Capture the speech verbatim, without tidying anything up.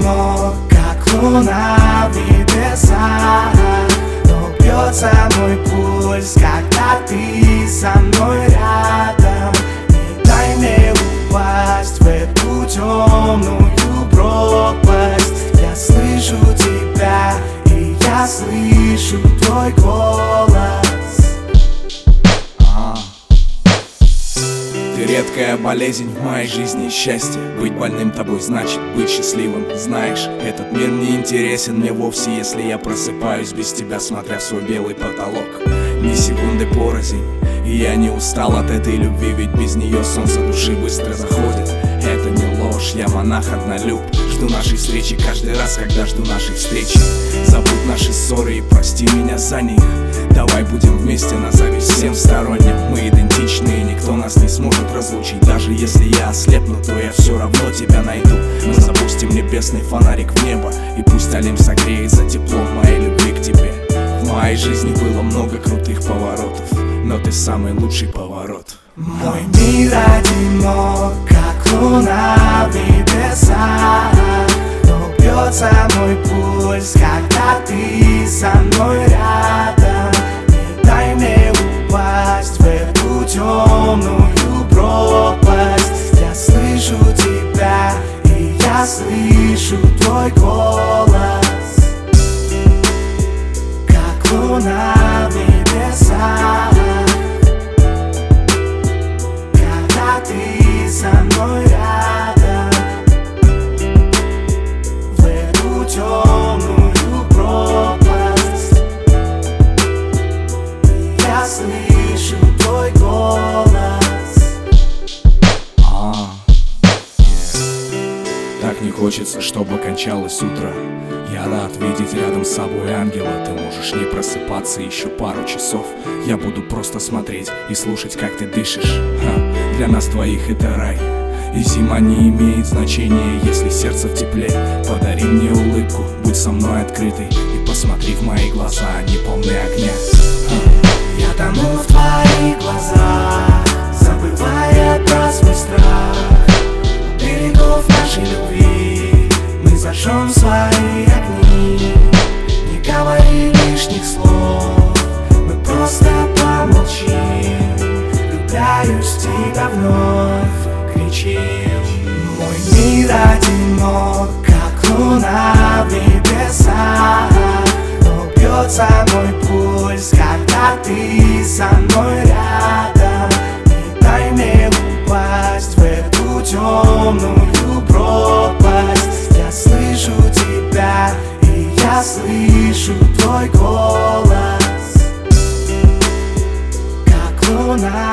одинок, как луна в небесах. Но бьется мой пульс, когда ты со мной рядом. Не дай мне упасть в эту темную пропасть. Я слышу тебя, и я слышу твой голос. Ты редкая болезнь в моей жизни, счастье. Быть больным тобой значит быть счастливым. Знаешь, этот мир не интересен мне вовсе, если я просыпаюсь без тебя, смотря в свой белый потолок. Ни секунды порознь, и я не устал от этой любви, ведь без нее солнце души быстро заходит. Это не ложь, я монах-однолюб. Жду нашей встречи каждый раз, когда жду нашей встречи. Забудь наши ссоры и прости меня за них. Давай будем вместе на зависть всем сторонним. Мы идентичны, и никто нас не сможет разлучить. Даже если я ослепну, то я все равно тебя найду. Мы запустим небесный фонарик в небо, и пусть Олимп согреется теплом моей любви к тебе. В моей жизни было много крутых поворотов, но ты самый лучший поворот. Мой мир одинок, как луна в небесах. Но бьется мой пульс, когда ты со мной рядом. Не дай мне упасть в эту темную пропасть. Я слышу тебя, и я слышу твой голос. Как луна в небесах. Ты со мной рядом, в эту темную пропасть. Я слышу твой голос. а, Так не хочется, чтобы кончалось утро. Я рад видеть рядом с собой ангела. Ты можешь не просыпаться еще пару часов. Я буду просто смотреть и слушать, как ты дышишь. Ха. Для нас двоих это рай. И зима не имеет значения, если сердце в тепле. Подари мне улыбку, будь со мной открытой, и посмотри в мои глаза, они полны огня. Ха. Я тону в твоих глазах, забывая про свой страх. У берегов нашей любви мы зажжем свои огни. Не говори лишних слов, мы просто помолчим. Влюбляюсь в тебя вновь, кричим. Мой мир одинок, как луна в небесах. Но бьется мой пульс, когда ты со мной рядом. Не дай мне упасть в эту темную пропасть. Я слышу тебя, и я слышу твой голос. Как луна